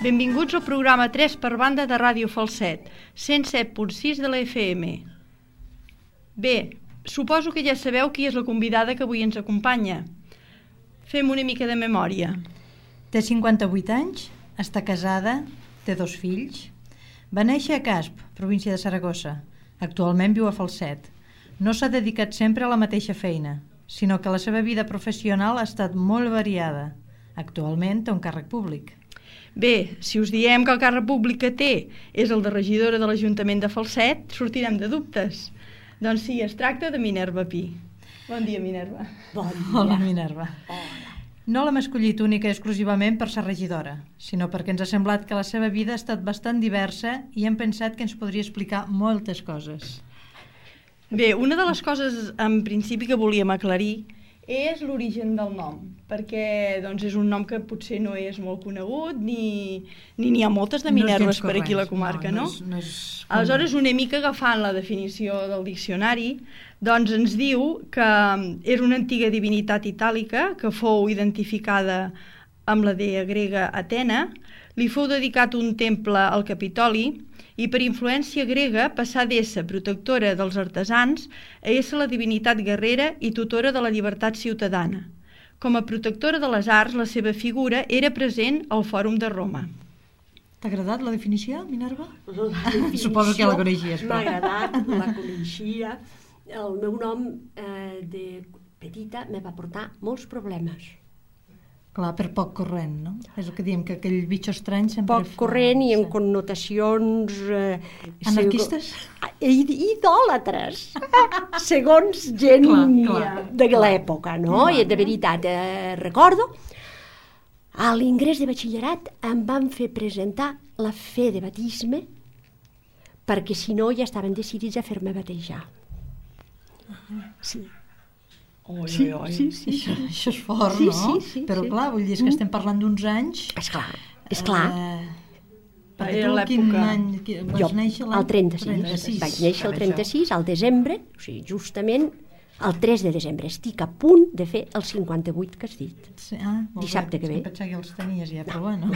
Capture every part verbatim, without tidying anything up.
Benvinguts al programa tres per banda de Ràdio Falset, cent set punt sis de la F M. Bé, suposo que ja sabeu qui és la convidada que avui ens acompanya. Fem una mica de memòria. Té cinquanta-vuit anys, està casada, té dos fills. Va néixer a Casp, província de Saragossa. Actualment viu a Falset. No s'ha dedicat sempre a la mateixa feina, sinó que la seva vida professional ha estat molt variada. Actualment té un càrrec públic. Bé, si us diem que el càrrec públic que té és el de regidora de l'Ajuntament de Falset, sortirem de dubtes. Doncs sí, es tracta de Minerva Pi. Bon dia, Minerva. Bon dia. Hola, Minerva. Hola. No l'hem escollit única i exclusivament per ser regidora, sinó perquè ens ha semblat que la seva vida ha estat bastant diversa i hem pensat que ens podria explicar moltes coses. Bé, una de les coses en principi que volíem aclarir és l'origen del nom, perquè doncs, és un nom que potser no és molt conegut, ni n'hi ni ha moltes de Minerves no per aquí a la comarca, no? no? no, no és... Aleshores, una mica agafant la definició del diccionari, doncs ens diu que era una antiga divinitat itàlica que fou identificada amb la dea grega Atena, li fou dedicat un temple al Capitoli, i per influència grega passà d'ésser protectora dels artesans a ésser la divinitat guerrera i tutora de la llibertat ciutadana. Com a protectora de les arts, la seva figura era present al Fòrum de Roma. T'ha agradat la definició, Minerva? La definició Suposo que la coneixies. M'ha agradat, la coneixia. El meu nom eh, de petita me va portar molts problemes. Clar, per poc corrent, no? És el que diem, que aquell bitxo estrany sempre... Poc corrent i amb connotacions... Eh, Anarquistes? Segu... Idòlatres, segons gent clar, clar, de l'època, no? Clar. I de veritat, eh, recordo, a l'ingrés de batxillerat em van fer presentar la fe de batisme perquè si no ja estaven decidits a fer-me batejar. Sí. Oi, sí, oi, sí, sí, això, això és fort, sí, no? Sí, sí, Però sí. clar, vull dir, és que estem parlant d'uns anys... És clar, és clar. Eh, perquè tu quin any vas jo, néixer? El trenta-sis. trenta-sis. Vaig néixer el trenta-sis, al desembre, o sigui, justament el tres de desembre. Estic a punt de fer els cinquanta-vuit que has dit. Sí, ah, dissabte que ve. Em pensava que els tenies ja, però bueno.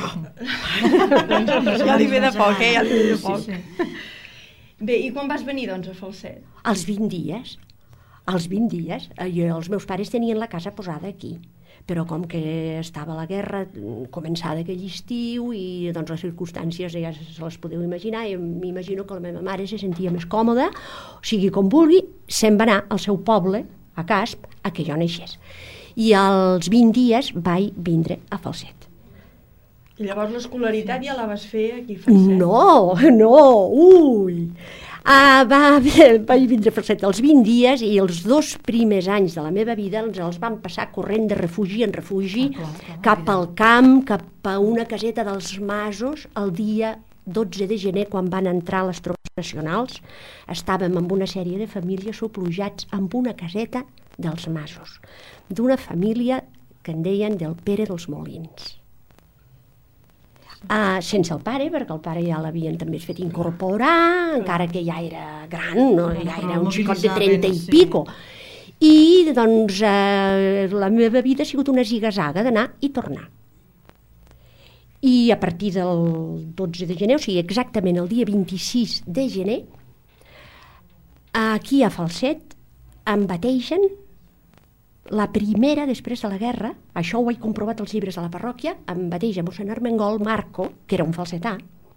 Ja li ve de poc, eh? Ja li ve de poc. Sí, sí. Bé, i quan vas venir, doncs, a Falset? Els vint dies. Els vint dies, jo, els meus pares tenien la casa posada aquí, però com que estava la guerra començada aquell estiu i doncs les circumstàncies ja se les podeu imaginar, i m'imagino que la meva mare se sentia més còmoda, o sigui, com vulgui, se'n va anar al seu poble, a Casp, a que jo naixés. I als vint dies vaig vindre a Falset. I llavors l'escolaritat ja la vas fer aquí a Falset? No, no, ui... Ah, va, vaig vindre a Falset els vint dies i els dos primers anys de la meva vida els, els van passar corrent de refugi en refugi, ah, clar, clar, cap al camp, cap a una caseta dels Masos. El dia dotze de gener, quan van entrar les tropes nacionals, estàvem amb una sèrie de famílies soplojats amb una caseta dels Masos, d'una família que en deien del Pere dels Molins. Uh, sense el pare, perquè el pare ja l'havien també fet incorporar, encara que ja era gran, no? Ja era un xicot de trenta i pico. I doncs uh, la meva vida ha sigut una ziga-zaga d'anar i tornar. I a partir del dotze de gener, o sigui exactament el dia vint-i-sis de gener, aquí a Falset em bategen la primera, després de la guerra, això ho he comprovat als llibres de la parròquia, em bateja mossèn Armengol Marco, que era un falsetà,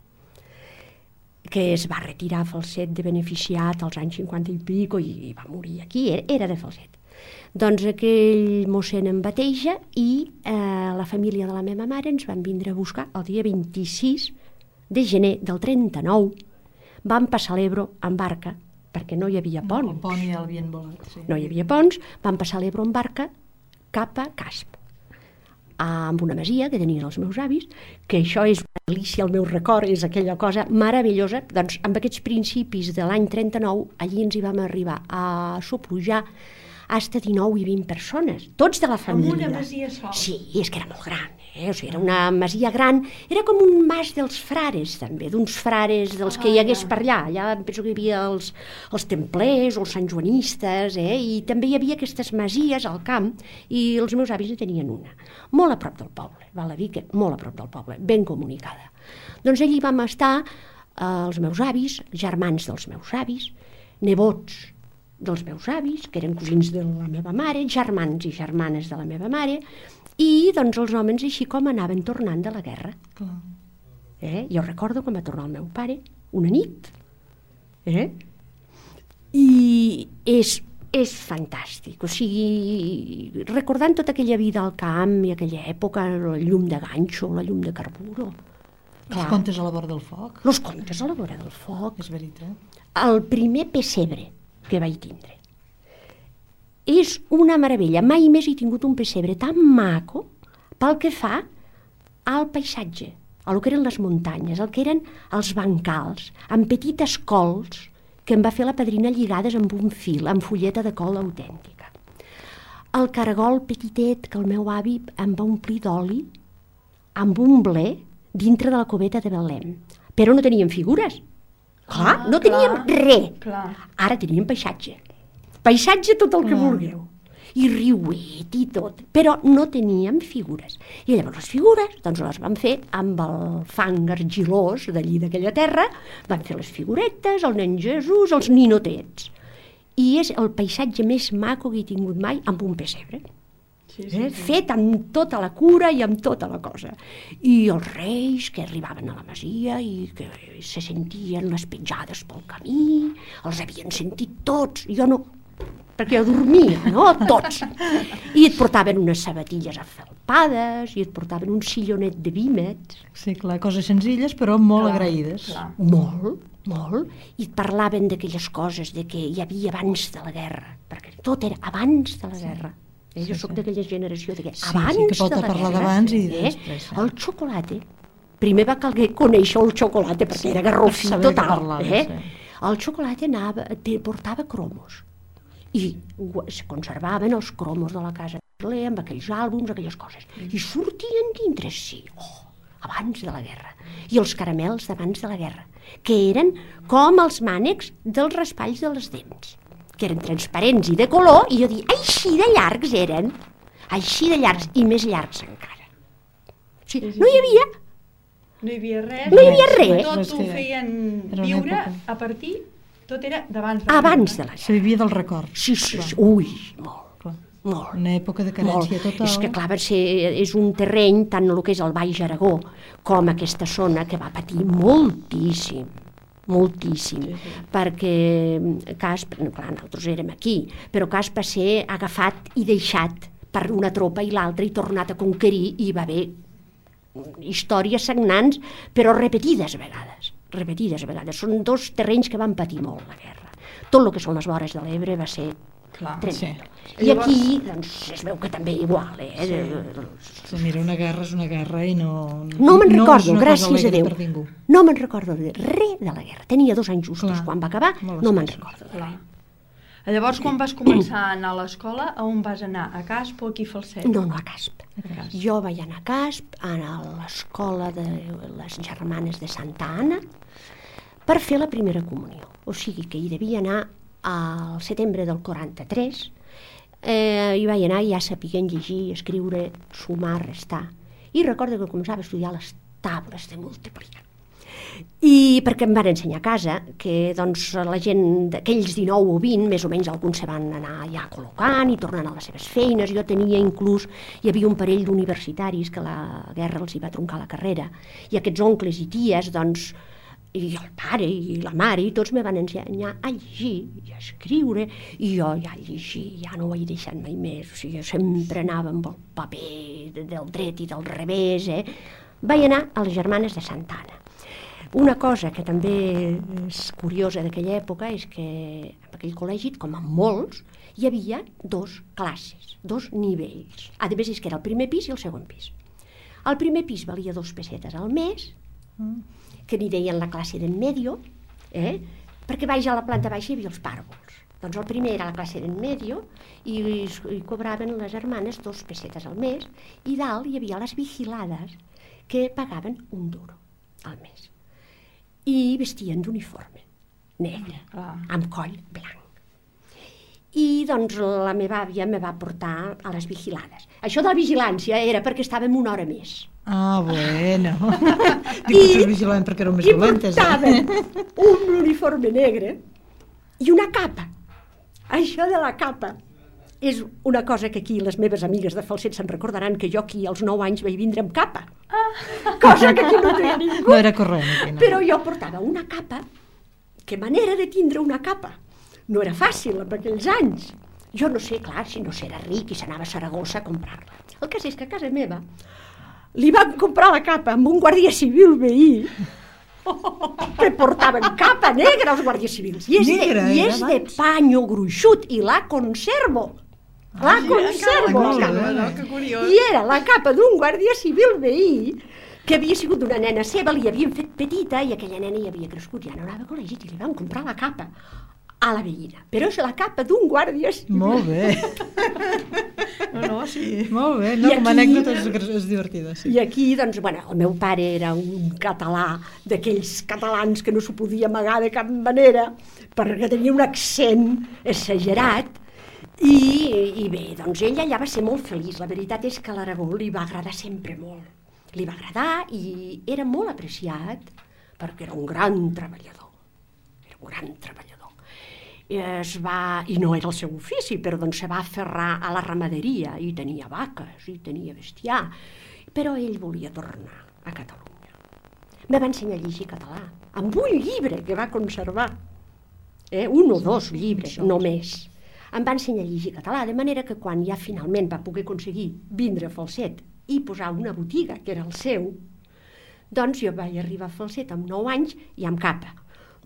que es va retirar a Falset de beneficiat als anys cinquanta i pico i va morir aquí, era, era de Falset. Doncs aquell mossèn em bateja i eh, la família de la meva mare ens van vindre a buscar el dia vint-i-sis de gener del trenta-nou, vam passar l'Ebro en barca, perquè no hi havia ponts. El pont ja l'havien volat, sí. No hi havia ponts, vam passar l'Ebro en barca cap a Casp, amb una masia que tenien els meus avis, que això és una delícia, el meu record, és aquella cosa meravellosa. Doncs amb aquests principis de l'any trenta-nou, allí ens hi vam arribar a soplujar hasta dinou i vint persones, tots de la família. Com una masia sola. Sí, és que era molt gran, eh? O sigui, era una masia gran, era com un mas dels frares, també, d'uns frares dels que hi hagués per allà. Allà penso que hi havia els, els templers, els santjoanistes, eh? I també hi havia aquestes masies al camp, i els meus avis en tenien una, molt a prop del poble, val a dir que molt a prop del poble, ben comunicada. Doncs allí vam estar eh, els meus avis, germans dels meus avis, nebots dels meus avis, que eren cosins de la meva mare, germans i germanes de la meva mare, i doncs els homes així com anaven tornant de la guerra. Clar. Eh? Jo recordo quan va tornar el meu pare, una nit, eh? I és, és fantàstic, o sigui, recordant tota aquella vida al camp i aquella època, la llum de ganxo, la llum de carburo. Els contes a la vora del foc. Els contes a la vora del foc. És veritat. El primer pessebre que vaig tindre. És una meravella. Mai més he tingut un pessebre tan maco pel que fa al paisatge, a lo que eren les muntanyes, el que eren els bancals, amb petites cols que em va fer la padrina lligades amb un fil, amb fulleta de col autèntica. El caragol petitet que el meu avi em va omplir d'oli amb un ble dintre de la coveta de Belém. Però no teníem figures. Clar, Ah, no teníem clar, res. clar. Ara teníem paisatge. Paisatge tot el que vulgueu. I riuet i tot. Però no teníem figures. I llavors les figures doncs les van fer amb el fang argilós d'allí d'aquella terra. Van fer les figuretes, el nen Jesús, els ninotets. I és el paisatge més maco que he tingut mai amb un pessebre. Sí, Eh? Fet amb tota la cura i amb tota la cosa. I els reis que arribaven a la masia i que se sentien les petjades pel camí, els havien sentit tots, jo no, perquè jo dormia, no? Tots. I et portaven unes sabatilles afelpades, i et portaven un sillonet de vímets. Sí, clar, coses senzilles però molt Clar, agraïdes. clar. Molt, molt. I et parlaven d'aquelles coses, de que hi havia abans de la guerra, perquè tot era abans de la guerra. Eh, jo Sí, sóc sí. d'aquella generació de que Sí, abans sí, que pot de la parlar guerra, d'abans i eh, després, sí. el xocolate, primer va calguer conèixer el xocolate perquè Sí, era garrofí per saber de què total, parlava, eh? sí. El xocolate anava, te portava cromos i gu- es conservaven els cromos de la casa de Belém, amb aquells àlbums, aquelles coses, i sortien dintre, sí, oh, abans de la guerra, i els caramels d'abans de la guerra, que eren com els mànecs dels raspalls de les dents, que eren transparents i de color, i jo dic, així de llargs eren, així de llargs, i més llargs encara. O sigui, no hi havia, No hi havia res. No hi havia res. Tot És ho que feien era una viure època. a partir... Tot era d'abans de la abans de guerra. la Se guerra. vivia del record. Sí, sí, sí, ui, molt, Clar. molt. Una època de Molt. carència total. És que clar, va ser, és un terreny, tant el que és el Baix Aragó com aquesta zona, que va patir moltíssim, moltíssim, sí, sí. perquè Casp, clar, nosaltres érem aquí, però Casp va ser agafat i deixat per una tropa i l'altra i tornat a conquerir, i va haver històries sagnants, però repetides a vegades, repetides a vegades. Són dos terrenys que van patir molt la guerra. Tot el que són les vores de l'Ebre va ser Clar, tremendo. sí. I aquí, doncs, es veu que també igual, eh? Sí, mira, una guerra és una guerra i no... No me'n és recordo, una cosa gràcies a alegre Déu. per ningú. No me'n recordo de res de la guerra. Tenia dos anys justos Clar, quan va acabar, molt no me'n escassos. recordo de Clar. res. Llavors, quan vas començar a anar a l'escola, a on vas anar? A Casp o aquí a Falset? No, no, a Casp. A Casp. Jo vaig anar a Casp, a l'escola de les germanes de Santa Anna, per fer la primera comunió. O sigui que hi devia anar al setembre del quaranta-tres, eh, hi vaig anar i ja sapiguent llegir, escriure, sumar, restar. I recordo que començava a estudiar les tables de multiplicar. I perquè em van ensenyar a casa que doncs, la gent d'aquells dinou o vint, més o menys alguns se van anar ja col·locant i tornant a les seves feines. Jo tenia inclús, hi havia un parell d'universitaris que la guerra els hi va troncar la carrera, i aquests oncles i ties, doncs, i el pare i la mare, i tots me van ensenyar a llegir i a escriure, i jo ja llegir, ja no ho he deixat mai més. O sigui, jo sempre anava amb el paper del dret i del revés, eh? Vaig anar a les germanes de Santa Anna. Una cosa que també és curiosa d'aquella època és que en aquell col·legi, com en molts, hi havia dos classes, dos nivells. A més, és que era el primer pis i el segon pis. El primer pis valia dos pessetes al mes, que n'hi deien la classe d'en medio, eh? Perquè baix a la planta baixa hi havia els pàrvols. Doncs el primer era la classe d'en medio i, i cobraven les hermanes dos pessetes al mes i dalt hi havia les vigilades que pagaven un duro al mes. I vestien d'uniforme negre, Ah. amb coll blanc. I doncs la meva àvia me va portar a les vigilades. Això de la vigilància era perquè estàvem una hora més. Ah, bueno. Dic, I- potser vigilant perquè eren més I dolentes, portaven eh? un uniforme negre i una capa. Això de la capa és una cosa que aquí les meves amigues de Falset se'n recordaran, que jo aquí als nou anys vaig vindre amb capa. Cosa que aquí no tenia ningú. No era corrent, aquí, no. Però jo portava una capa. Que manera de tindre una capa. No era fàcil en aquells anys. Jo no sé, clar, si no s'era ric i s'anava a Saragossa a comprar-la. El cas és que a casa meva li van comprar la capa amb un guàrdia civil veí que portaven capa negra els guàrdies civils. I és, Negra, de, i era és de abans. panyo gruixut i la conservo. La conservo. la la conserva, capa. no? Que curiós. I era la capa d'un guàrdia civil veí que havia sigut d'una nena seva, li havien fet petita i aquella nena hi havia crescut, ja no anava a col·legi i li van comprar la capa a la veïna. Però és la capa d'un guàrdia civil. Molt bé, No, no, sí. molt bé. No, I com a aquí- anècdota és, és divertida, sí. I aquí, doncs, bueno, el meu pare era un català d'aquells catalans que no s'ho podia amagar de cap manera perquè tenia un accent exagerat i, i bé, doncs ell allà va ser molt feliç. La veritat és que a l'Aragó li va agradar sempre molt. Li va agradar i era molt apreciat perquè era un gran treballador. Era un gran treballador. Es va, i no era el seu ofici, però doncs se va aferrar a la ramaderia i tenia vaques i tenia bestiar, però ell volia tornar a Catalunya. Me va ensenyar a llegir català, amb un llibre que va conservar, eh? un o dos llibres, només. Em va ensenyar a llegir català, de manera que quan ja finalment va poder aconseguir vindre a Falset i posar una botiga, que era el seu, doncs jo vaig arribar a Falset amb nou anys i amb capa.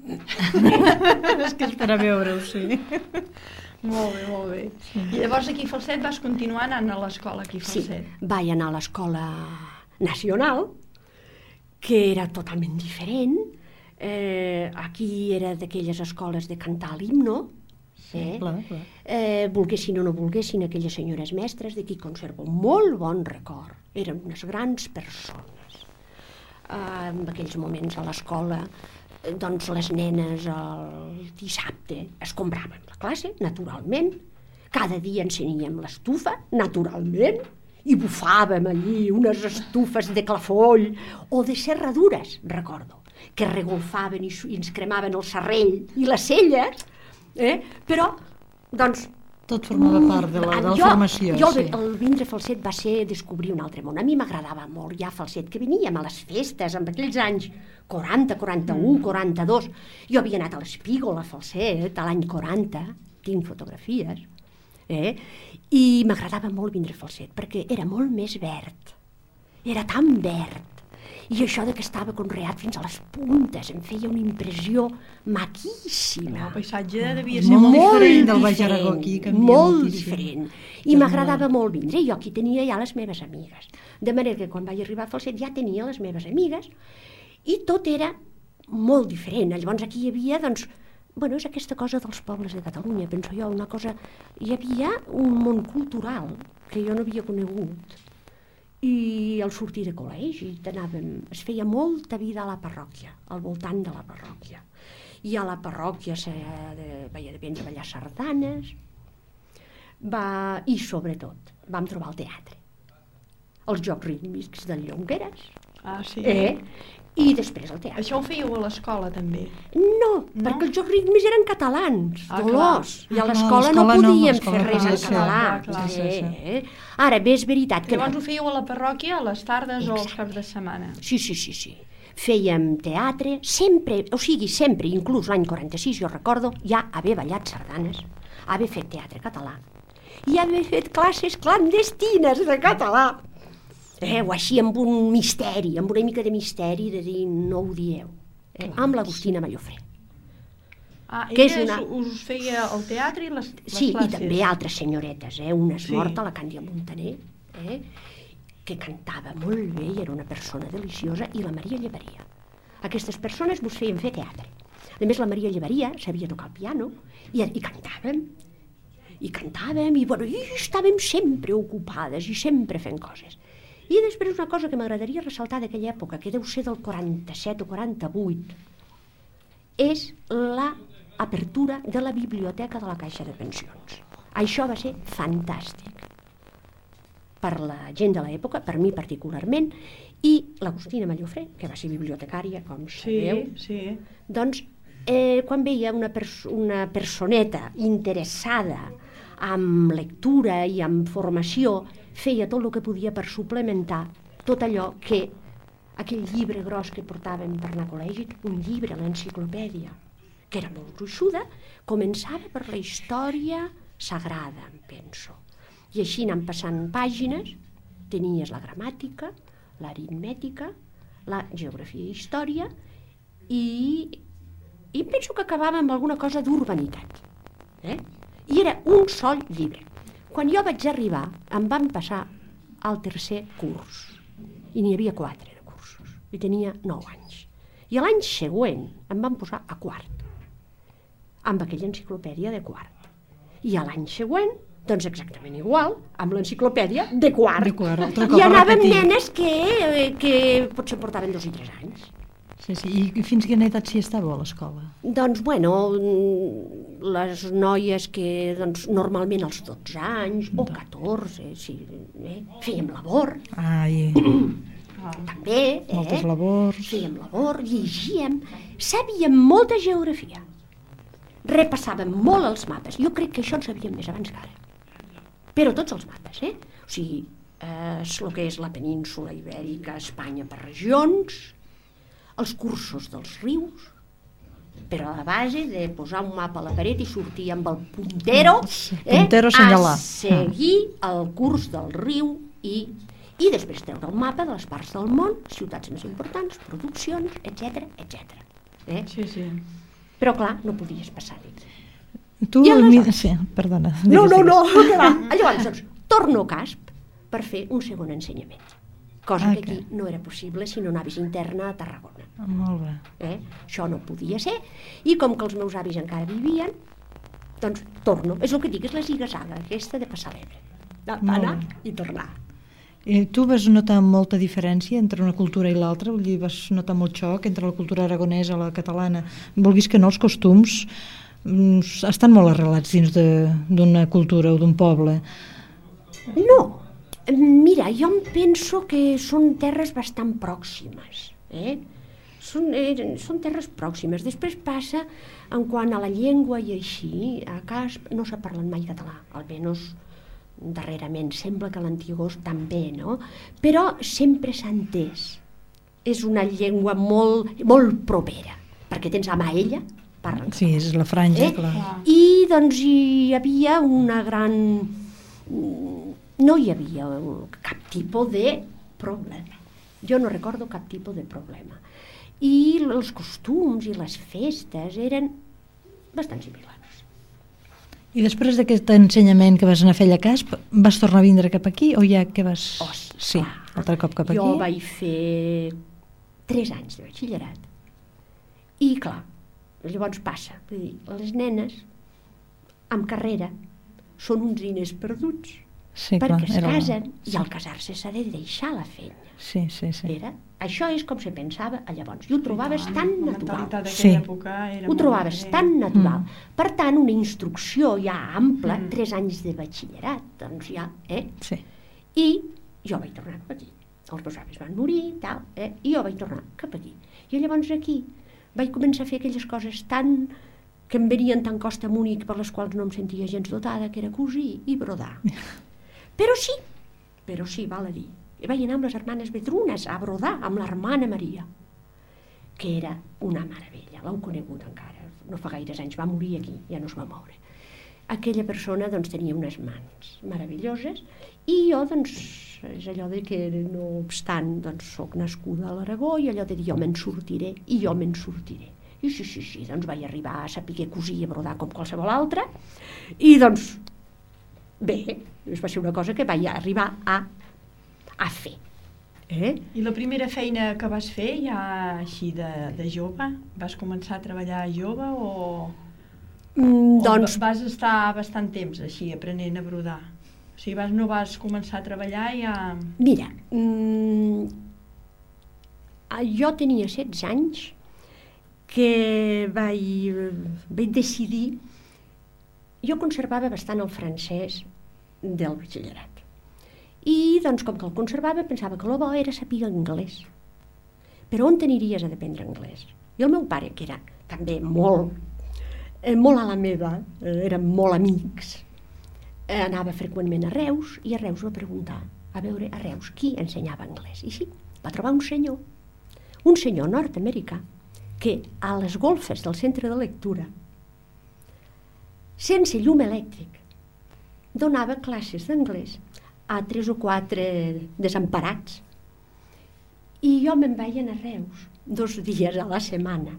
És que és per a veure-ho, sí. Molt bé, molt bé. I llavors aquí a Falset vas continuar anant a l'escola aquí a Sí, Falset. vaig anar a l'escola nacional, que era totalment diferent. Eh, aquí era d'aquelles escoles de cantar l'himno, eh? Clar, clar. Eh, volguessin o no volguessin aquelles senyores mestres, de qui conservo molt bon record. Eren unes grans persones. Eh, en aquells moments a l'escola, eh, doncs les nenes el dissabte escombraven la classe, naturalment. Cada dia ensenyàvem l'estufa, naturalment, i bufàvem allí unes estufes de clafoll o de serradures, recordo, que regolfaven i, i ens cremaven el serrell i les celles, eh? Però, doncs... Tot formava part de la, de la jo, formació, jo, sí. el vindre a Falset va ser descobrir un altre món. A mi m'agradava molt ja Falset, que veníem a les festes, en aquells anys quaranta, quaranta-u, quaranta-dos. Jo havia anat a l'Espígol, a Falset, a l'any quaranta, tinc fotografies, eh? I m'agradava molt vindre a Falset, perquè era molt més verd. Era tan verd. I això de que estava conreat fins a les puntes em feia una impressió maquíssima. El paisatge devia ser Molt molt... diferent del Baix Aragó, aquí canvia molt moltíssim. diferent. I m'agradava molt vindre. Jo aquí tenia ja les meves amigues. De manera que quan vaig arribar a Falset ja tenia les meves amigues i tot era molt diferent. Llavors aquí hi havia, doncs, bueno, és aquesta cosa dels pobles de Catalunya, penso jo, una cosa... Hi havia un món cultural que jo no havia conegut. I al sortir de col·legi anàvem, es feia molta vida a la parròquia, al voltant de la parròquia. I a la parròquia se de, vaig aprendre a ballar sardanes, va, i sobretot vam trobar el teatre, els jocs rítmics del Llongueres, Ah, sí. eh? I després el teatre. Això ho fèieu a l'escola, també? No, No? perquè els jocs rítmics eren catalans, Ah, dolors, clar. i a Ah, l'escola clar, no a l'escola no, podíem a l'escola fer no res en podia ser. català. Clar, clar, sí, sí. Eh? Ara bé, és veritat que Llavors no. ho fèieu a la parròquia a les tardes o als Exacte. caps de setmana? Sí, sí, sí, sí. Fèiem teatre, sempre, o sigui, sempre, inclús l'any quaranta-sis, jo recordo, ja haver ballat sardanes, haver fet teatre català i haver fet classes clandestines de català. Eh, o així amb un misteri, amb una mica de misteri de dir no ho dieu, eh, amb l'Agustina Mallofré. Ah, Que és ella una- us feia el teatre i les, les Sí, classes? i també altres senyoretes, eh? Una és Sí. morta, la Càndia Montaner, eh? que cantava molt bé i era una persona deliciosa, i la Maria Llevaria. Aquestes persones vos feien fer teatre. A més, la Maria Llevaria sabia tocar el piano i, i cantàvem. I cantàvem i, bueno, i estàvem sempre ocupades i sempre fent coses. I després una cosa que m'agradaria ressaltar d'aquella època, que deu ser del quaranta-set o quaranta-vuit, és l'apertura de la biblioteca de la Caixa de Pensions. Això va ser fantàstic per la gent de l'època, per mi particularment, i l'Agustina Mallofré, que va ser bibliotecària, com sabeu, sí, sí. doncs eh, quan veia una, pers una personeta interessada amb lectura i amb formació, feia tot el que podia per suplementar tot allò que aquell llibre gros que portàvem per anar a col·legi, un llibre, l'enciclopèdia, que era molt gruixuda, començava per la història sagrada, em penso. I així anant passant pàgines, tenies la gramàtica, l'aritmètica, la geografia i història, i, i penso que acabava amb alguna cosa d'urbanitat. Eh? I era un sol llibre. Quan jo vaig arribar, em van passar al tercer curs, i n'hi havia quatre de cursos, i tenia nou anys. I l'any següent em van posar a quart, amb aquella enciclopèdia de quart. I l'any següent, doncs exactament igual, amb l'enciclopèdia de quart. De quart, altre I cop a anàvem repetir. nenes que, que potser portaven dos i tres anys. Sí, sí. I fins quina edat s'hi estava a l'escola? Doncs, bueno, les noies que doncs, normalment als dotze anys o catorze, sí, eh, fèiem labor, Ai, també, eh? moltes labors. Fèiem labor, llegíem, sabíem molta geografia, repassàvem molt els mapes. Jo crec que això en sabíem més abans que ara. Però tots els mapes, eh? O sigui, eh, el que és la península ibèrica, Espanya per regions, els cursos dels rius, però a la base de posar un mapa a la paret i sortir amb el puntero, eh, puntero assenyalar. a seguir el curs del riu i, i després treure el mapa de les parts del món, ciutats més importants, produccions, etcètera, etcètera. Eh? Sí, sí. Però clar, no podies passar-hi. Tu, I aleshores- mi- sí, perdona. No, digues, no, no, digues. que va. Llavors, doncs, torno a Casp per fer un segon ensenyament. Cosa Ah, que aquí no era possible si no anaves interna a Tarragona. Ah, molt bé. Eh? Això no podia ser. I com que els meus avis encara vivien, doncs torno. És el que dic, és la zigazaga aquesta de passar l'Ebre. Molt Anar bé. i tornar. I tu vas notar molta diferència entre una cultura i l'altra? Vull dir, vas notar molt xoc entre la cultura aragonesa i la catalana? Vulguis que no, els costums mm, estan molt arrelats dins de- d'una cultura o d'un poble. No, mira, jo em penso que són terres bastant pròximes, eh? Són, eh, són terres pròximes. Després passa, en quant a la llengua i així, a Casp no s'ha parlat mai català, almenys darrerament, sembla que a l'Antigós també, no? Però sempre s'ha entès. És una llengua molt, molt propera, perquè tens la Maella, parlen Sí, és la franja, Eh? clar. I doncs hi havia una gran... No hi havia cap tipus de problema. Jo no recordo cap tipus de problema. I els costums i les festes eren bastant similars. I després d'aquest ensenyament que vas anar a fer allà a Casp, vas tornar a vindre cap aquí o ja que vas... Oh, sí, sí, clar. altre cop cap aquí. Jo vaig fer tres anys de batxillerat. I clar, llavors passa. Vull dir, les nenes amb carrera són uns diners perduts. Sí, perquè clar, es era la- casen i al casar-se s'ha de deixar la feina. Sí, sí, sí. Era, això és com se pensava a llavors. I ho trobaves tan La natural. mentalitat Sí. d'aquella època era Ho molt trobaves diferent. tan natural. Mm. Per tant, una instrucció ja ampla, Mm. tres anys de batxillerat, doncs ja, eh? Sí. I jo vaig tornar cap aquí. Els meus avis van morir, tal, eh? I jo vaig tornar cap aquí. I llavors aquí vaig començar a fer aquelles coses tan que em venien tan costa amunt i per les quals no em sentia gens dotada, que era cosir i brodar. Però sí, però sí, val a dir. I vaig anar amb les germanes Vedrunes a brodar amb l'hermana Maria, que era una meravella, l'heu conegut encara, no fa gaires anys, va morir aquí, ja no es va moure. Aquella persona doncs tenia unes mans meravelloses i jo doncs és allò de que no obstant doncs soc nascuda a l'Aragó i allò de dir jo me'n sortiré i jo me'n sortiré. I sí, sí, sí, doncs vaig arribar a saber cosir i a brodar com qualsevol altra i doncs bé, va ser una cosa que vaig arribar a, a fer. Eh? I la primera feina que vas fer ja així de, de jove? Vas començar a treballar jove o, Mm, o doncs, vas estar bastant temps així aprenent a brodar? O sigui, vas, no vas començar a treballar ja... mira, mm, jo tenia setze anys que vaig, vaig decidir... Jo conservava bastant el francès del batxillerat. I, doncs, com que el conservava, pensava que el bo era saber anglès. Però on t'aniries a aprendre anglès? I el meu pare, que era també molt, eh, molt a la meva, eh, érem molt amics, eh, anava freqüentment a Reus, i a Reus va preguntar, a veure, a Reus, qui ensenyava anglès? I sí, va trobar un senyor, un senyor nord-americà, que a les golfes del centre de lectura, sense llum elèctric, donava classes d'anglès a tres o quatre desemparats. I jo me'n vaig anar a Reus dos dies a la setmana.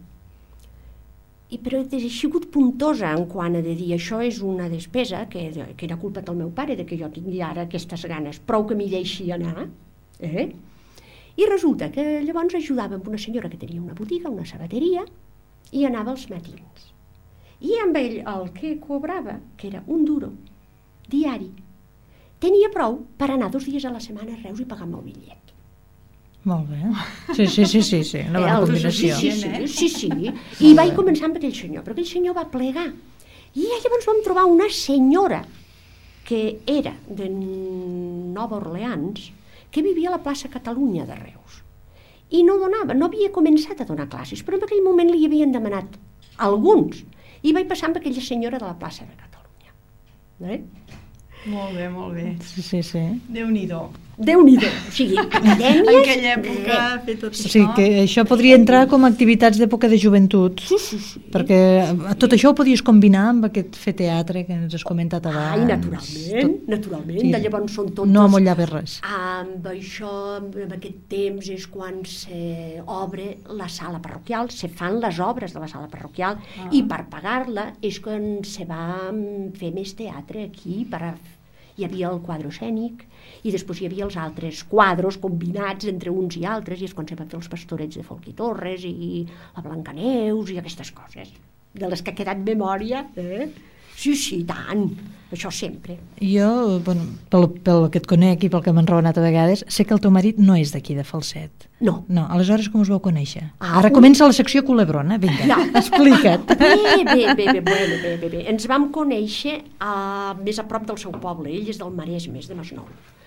I però he sigut puntosa en quant a de dir això és una despesa que, que era culpa del meu pare de que jo tingui ara aquestes ganes, prou que m'hi deixi anar. Eh? I resulta que llavors ajudava amb una senyora que tenia una botiga, una sabateria, i anava als matins. I amb ell el que cobrava, que era un duro diari, tenia prou per anar dos dies a la setmana a Reus i pagar-me el bitllet. Molt bé. Sí, sí, sí, sí, sí. Una bona combinació. Sí, sí, sí, sí, sí. I vaig començar amb aquell senyor, però aquell senyor va plegar. I llavors vam trobar una senyora que era de Nova Orleans, que vivia a la plaça Catalunya de Reus. I no donava, no havia començat a donar classes, però en aquell moment li havien demanat alguns. I vaig passar amb aquella senyora de la plaça de Catalunya. Eh? Molt bé, molt bé. Sí, sí, sí. Déu-n'hi-do. Déu-n'hi-do. O sigui, acadèmies... En aquella època eh, fer tot O això... sigui que això podria entrar com a activitats d'època de joventut. Sí, sí, sí. Perquè tot això ho podies combinar amb aquest fer teatre que ens has comentat abans. Ai, naturalment, tot... naturalment. Sí. De llavors són tots... No amollaves res. Amb això, amb aquest temps és quan s'obre la sala parroquial, se fan les obres de la sala parroquial, ah. i per pagar-la és quan se va fer més teatre aquí, per a... hi havia el quadre escènic, i després hi havia els altres quadros combinats entre uns i altres, i és quan se van fer els pastorets de Folch i Torres, i la Blancaneus, i aquestes coses, de les que ha quedat memòria, eh? Sí, sí, tant, això sempre. Jo, bueno, pel, pel que et conec i pel que m'han raonat a vegades, sé que el teu marit no és d'aquí de Falset. No. No, aleshores com us vau conèixer? Ah, Ara un... comença la secció culebrona, vinga, Ja. explica't. Bé, bé, bé, bé, bueno, bé, bé, bé. Ens vam conèixer a, més a prop del seu poble, ell és del Maresme, és de Masnou.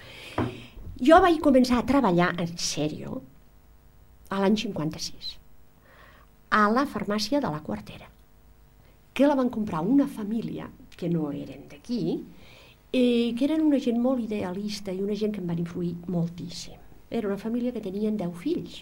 Jo vaig començar a treballar en sèrio a l'any cinquanta-sis, a la farmàcia de la Quartera, que la van comprar una família que no eren d'aquí, eh, que eren una gent molt idealista i una gent que em van influir moltíssim. Era una família que tenien deu fills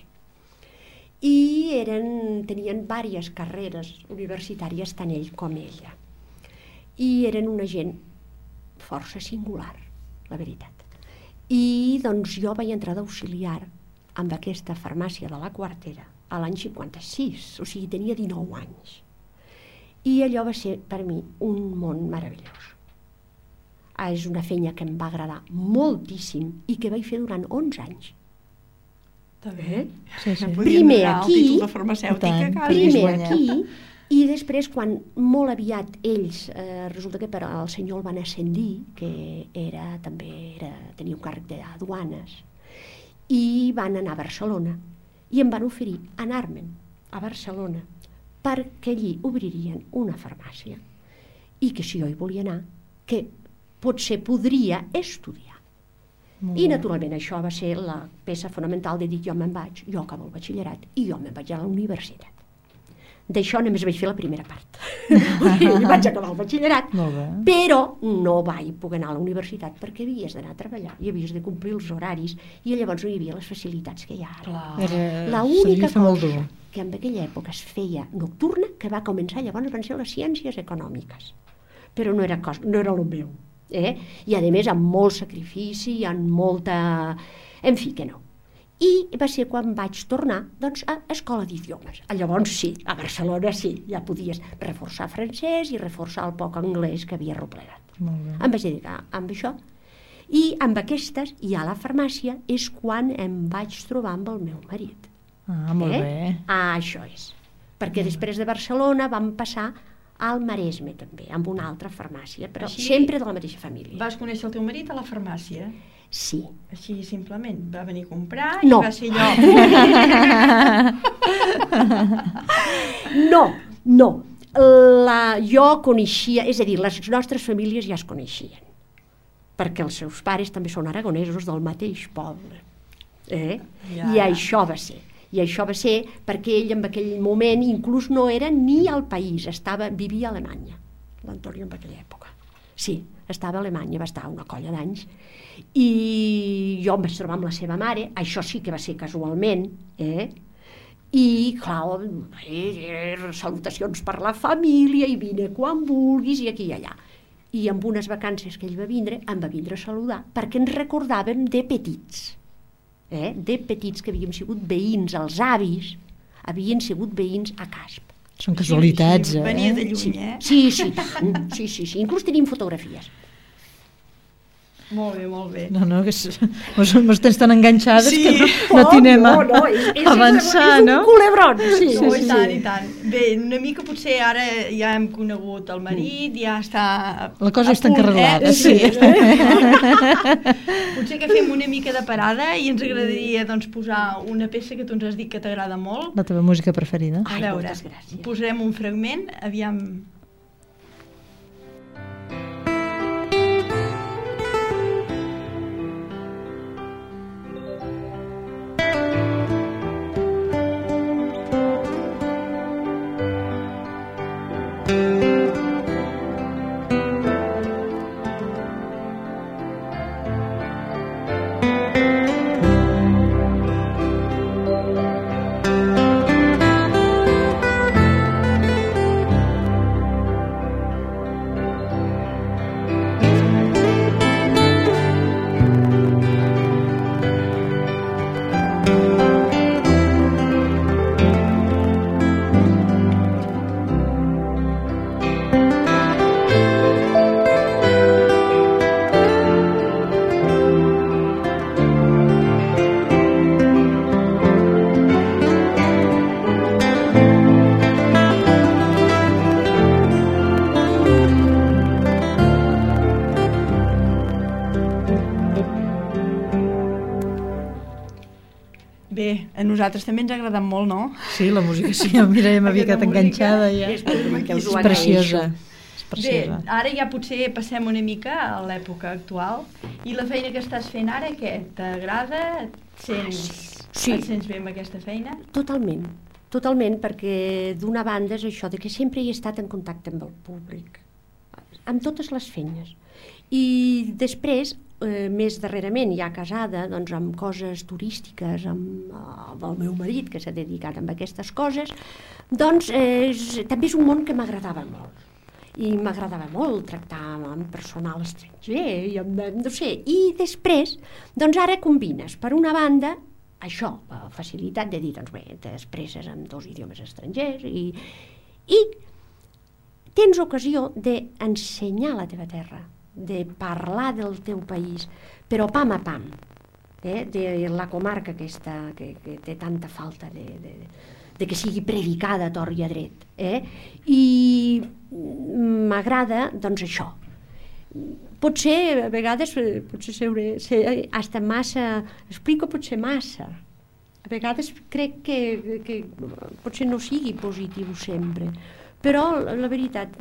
i eren, tenien diverses carreres universitàries, tant ell com ella. I eren una gent força singular, la veritat. I doncs jo vaig entrar d'auxiliar amb aquesta farmàcia de la Quartera a l'any cinquanta-sis, o sigui, tenia dinou anys. I allò va ser per mi un món meravellós. Ah, és una feina que em va agradar moltíssim i que vaig fer durant onze anys. Està bé. Sí, sí. Primer aquí, el títol de farmacèutica, tant. quasi. Primer guanyat. aquí, i després quan molt aviat ells, eh, resulta que per el senyor el van ascendir, que era, també era, tenia un càrrec d'aduanes, i van anar a Barcelona, i em van oferir anar-me'n a Barcelona perquè allí obririen una farmàcia i que si jo hi volia anar, que potser podria estudiar. Molt I bé. naturalment això va ser la peça fonamental de dir jo me'n vaig, jo acabo el batxillerat i jo me'n vaig a la universitat. D'això només vaig fer la primera part. I vaig acabar el batxillerat, Molt bé. però no vaig poder anar a la universitat perquè havies d'anar a treballar i havies de complir els horaris i llavors no hi havia les facilitats que hi ha ara. Clar. Era, La se devia única fer molt cosa dur. que en aquella època es feia nocturna, que va començar llavors van ser les ciències econòmiques, però no era, cosa, no era el meu. Eh? I a més amb molt sacrifici, amb molta... En fi, que no. I va ser quan vaig tornar doncs, a escola d'idiomes. Llavors sí, a Barcelona sí, ja podies reforçar francès i reforçar el poc anglès que havia replegat. Molt bé. Em vaig dedicar amb això I amb aquestes, i a la farmàcia, és quan em vaig trobar amb el meu marit. Ah, molt eh? bé. Ah, això és. Perquè després de Barcelona vam passar al Maresme també, amb una altra farmàcia, però Així, sempre de la mateixa família. Vas conèixer el teu marit a la farmàcia? Sí. Així simplement, va venir a comprar No. i va ser allò. No, no. La, jo coneixia, és a dir, les nostres famílies ja es coneixien, perquè els seus pares també són aragonesos del mateix poble. Eh? Ja. I això va ser. I això va ser perquè ell en aquell moment inclús no era ni al país, estava, vivia a Alemanya, l'Antonio en aquella època. Sí, estava a Alemanya, va estar una colla d'anys, i jo em vaig trobar amb la seva mare, això sí que va ser casualment, eh? I, clar, eh, salutacions per la família, i vine quan vulguis, i aquí i allà. I amb unes vacances que ell va vindre, em va vindre a saludar, perquè ens recordàvem de petits. Eh? De petits que havíem sigut veïns, els avis havien sigut veïns a Casp. Són casualitats, sí, eh? venia de lluny, Sí, eh? sí, sí, tant. sí, sí, sí. Inclús tenim fotografies. Molt bé, molt bé. No, no, que mos, mos tens tan enganxades Sí. que no, no t'anem a no, no, és, és, avançar, és un no? culebron, sí, Oh, sí, i tant, sí. i tant. Bé, una mica potser ara ja hem conegut el marit, ja està... La cosa a està punt, encarregada, eh? sí. Potser que fem una mica de parada i ens agradaria doncs, posar una peça que tu ens has dit que t'agrada molt. La teva música preferida? A Ai, veure, moltes gràcies. posarem un fragment, aviam... Bé, a nosaltres també ens ha agradat molt, no? Sí, la música sí, mira, ja m'havia quedat enganxada ja. És que us És ho preciosa. agraeixo. És preciosa. Bé, ara ja potser passem una mica a l'època actual. I la feina que estàs fent ara, què? T'agrada? Et sents, Sí. et sents bé amb aquesta feina? Totalment, totalment, perquè d'una banda és això, de que sempre he estat en contacte amb el públic, amb totes les feines. I després, eh, més darrerament, ja casada, doncs amb coses turístiques, amb, amb el meu marit, que s'ha dedicat a aquestes coses, doncs eh, és, també és un món que m'agradava molt. I m'agradava molt tractar amb personal estranger, i amb, no sé, i després, doncs ara combines, per una banda, això, la facilitat de dir, doncs bé, t'expresses amb dos idiomes estrangers i, i tens ocasió d'ensenyar la teva terra, de parlar del teu país, però pam a pam, eh? De la comarca aquesta que, que té tanta falta de, de, de que sigui predicada a tort i a dret. Eh? I m'agrada, doncs, això. Potser, a vegades, potser seure, ser hasta massa, explico potser massa. A vegades crec que, que potser no sigui positiu sempre, però la, la veritat,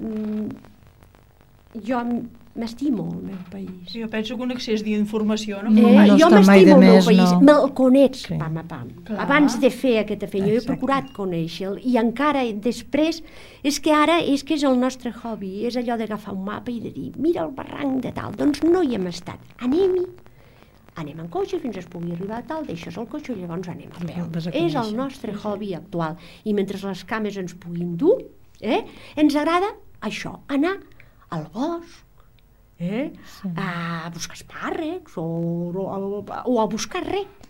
jo m'estimo el meu país. Jo penso que un excés d'informació, no? Eh, No jo està mai m'estimo de el meu més, país, no. me'l conec Sí. pam a pam. Clar. Abans de fer aquesta feina, jo he Exacte. procurat conèixer-lo, i encara després, és que ara és que és el nostre hobby, és allò d'agafar un mapa i de dir, mira el barranc de tal, doncs no hi hem estat, anem-hi, anem en cotxe fins es pugui arribar a tal, deixes el cotxe i llavors anem a peu. Vas a És el conèixer. nostre hobby actual, i mentre les cames ens puguin dur, eh, ens agrada això, anar al bosc, eh? Sí. a buscar espàrrecs o, o, o a buscar res.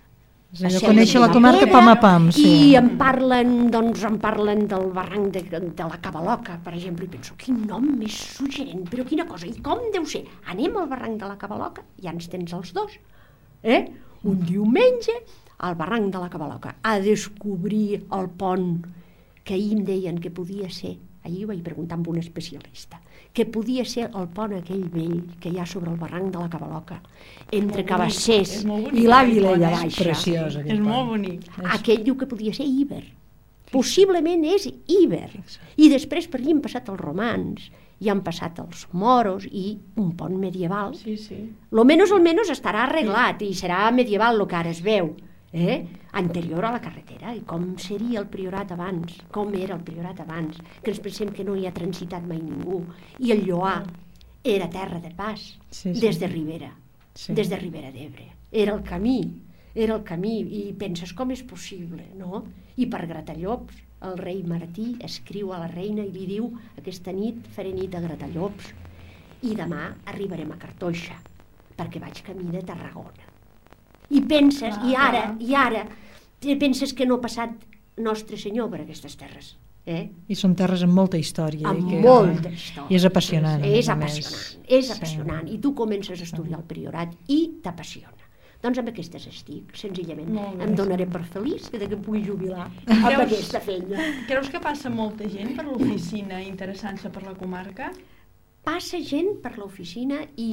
És allò, conèixer la comarca pam a pam, sí. I em parlen, doncs, em parlen del barranc de, de la Cabaloca, per exemple, i penso, quin nom més suggerent, però quina cosa, i com deu ser? Anem al barranc de la Cabaloca, ja ens tens els dos, eh? Un diumenge al barranc de la Cabaloca, a descobrir el pont que ahir em deien que podia ser, ahir ho vaig preguntar amb un especialista, que podia ser el pont aquell vell que hi ha sobre el barranc de la Cabaloca, entre Cabassers i la Vilella Baixa. Preciós, És molt bonic. Aquell diu que podia ser Iber. Possiblement és Iber. I després per allà han passat els romans, i han passat els moros i un pont medieval. Sí, sí. Lo menos, al menos estarà arreglat i serà medieval el que ara es veu. Eh? Anterior a la carretera, i com seria el Priorat abans, com era el Priorat abans, que ens pensem que no hi ha transitat mai ningú, i el Lloar era terra de pas, sí, sí. des de Ribera, sí. des de Ribera d'Ebre, era el camí, era el camí, i penses com és possible, no? I per Gratallops, el rei Martí escriu a la reina i li diu, aquesta nit faré nit a Gratallops, i demà arribarem a Cartoixa, perquè vaig camí de Tarragona. I penses, ah, i ara, ah. i ara, penses que no ha passat Nostre Senyor per aquestes terres. Eh? I són terres amb molta història. Amb que... molta història. I és apassionant. És apassionant, és apassionant. Sí. I tu comences a estudiar el Priorat i t'apassiona. Doncs amb aquestes estic, senzillament. Em donaré per feliç que que pugui jubilar amb creus, aquesta feina. Creus que passa molta gent per l'oficina interessant-se per la comarca? Passa gent per l'oficina i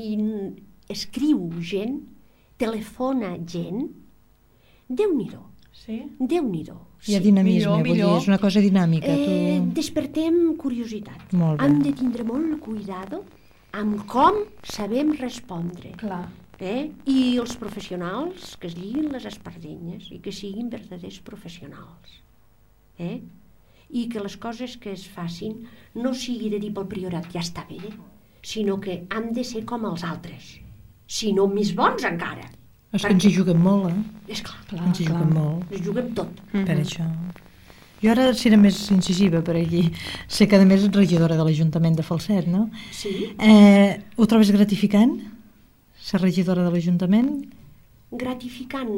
escriu gent, telefona gent, Déu-n'hi-do. Sí? Déu-n'hi-do. Sí. Hi ha dinamisme, millor, vull millor. dir, és una cosa dinàmica. Eh, tu... Despertem curiositat. Molt bé. Hem de tindre molt cuidado amb com sabem respondre. Clar. Eh? I els professionals que es lliguin les espardenyes i que siguin verdaders professionals. Eh? I que les coses que es facin no sigui de dir pel Priorat ja està bé, sinó que han de ser com els altres. Si no més bons encara. És que ens hi juguem molt, eh? És clar, clar ens hi juguem molt. Ens juguem tot. Mm-hmm. Per això. Jo ara seré més incisiva per aquí. Sé que a més ets regidora de l'Ajuntament de Falset, no? Sí. Eh, ho trobes gratificant, ser regidora de l'Ajuntament? Gratificant.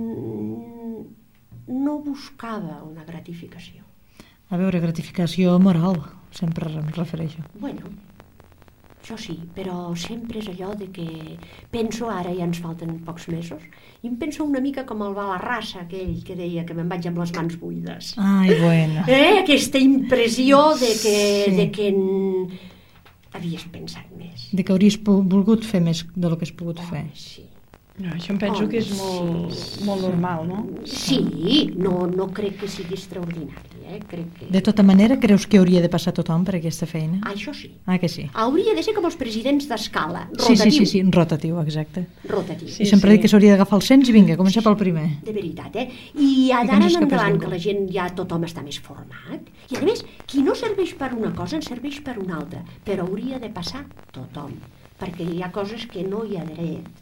No buscava una gratificació. A veure, gratificació moral, sempre em refereixo. Bueno, això sí, però sempre és allò de que penso, ara ja ens falten pocs mesos, i em penso una mica com el Balarrasa, aquell que deia que me'n vaig amb les mans buides. Ai, bueno. Eh? Aquesta impressió de que, sí. de que n... havies pensat més. De que hauries volgut fer més del que has pogut oh, fer. Sí. No, això em penso oh, que és molt, sí. molt normal, no? Sí, no, no crec que sigui extraordinari. Eh? Crec que... De tota manera, creus que hauria de passar tothom per aquesta feina? Ah, això sí. Ah, que sí. Hauria de ser com els presidents d'escala, rotatiu. Sí, sí, sí, sí, rotatiu, exacte. Rotatiu. Sí, I sempre sí. dic que s'hauria d'agafar el cens i vinga, començar pel primer. De veritat, eh? I d'ara en endavant, que la gent ja tothom està més format, i a més, qui no serveix per una cosa en serveix per una altra, però hauria de passar tothom, perquè hi ha coses que no hi ha dret.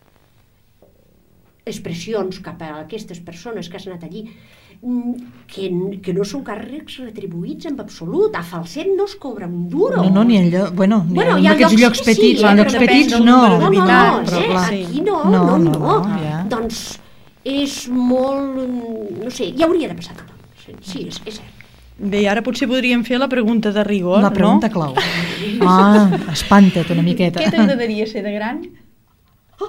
Expressions cap a aquestes persones que has anat allí, que, que no són càrrecs retribuïts en absolut. A Falset no es cobra un duro. No, no, ni en lloc, bueno, ni bueno, en aquests llocs petits, sí, en llocs petits no. No, no, no, però, eh? clar, Aquí no, no, no. no, no. Ja. Doncs és molt, no sé, hi hauria de passar tothom. Sí, és, és cert. Bé, ara potser podríem fer la pregunta de rigor, la pregunta no? clau. Ah, espanta't una miqueta. Què t'agradaria ser de gran? Oh.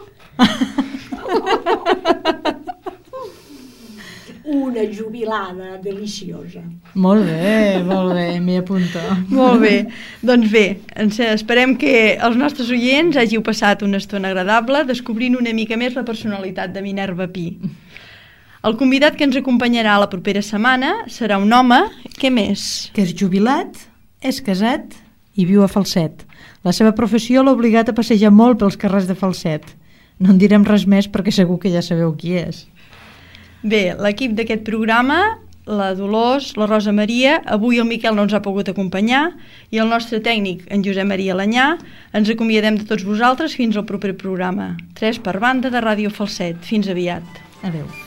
Una jubilada deliciosa. Molt bé, molt bé, m'hi apunto. Molt bé, doncs bé, esperem que els nostres oients hàgiu passat una estona agradable descobrint una mica més la personalitat de Minerva Pi. El convidat que ens acompanyarà la propera setmana serà un home, què més? Que és jubilat, és casat i viu a Falset. La seva professió l'ha obligat a passejar molt pels carrers de Falset. No en direm res més perquè segur que ja sabeu qui és. Bé, l'equip d'aquest programa, la Dolors, la Rosa Maria, avui el Miquel no ens ha pogut acompanyar i el nostre tècnic, en Josep Maria Lanyà, ens acomiadem de tots vosaltres fins al proper programa. Tres per banda de Ràdio Falset. Fins aviat. Adéu.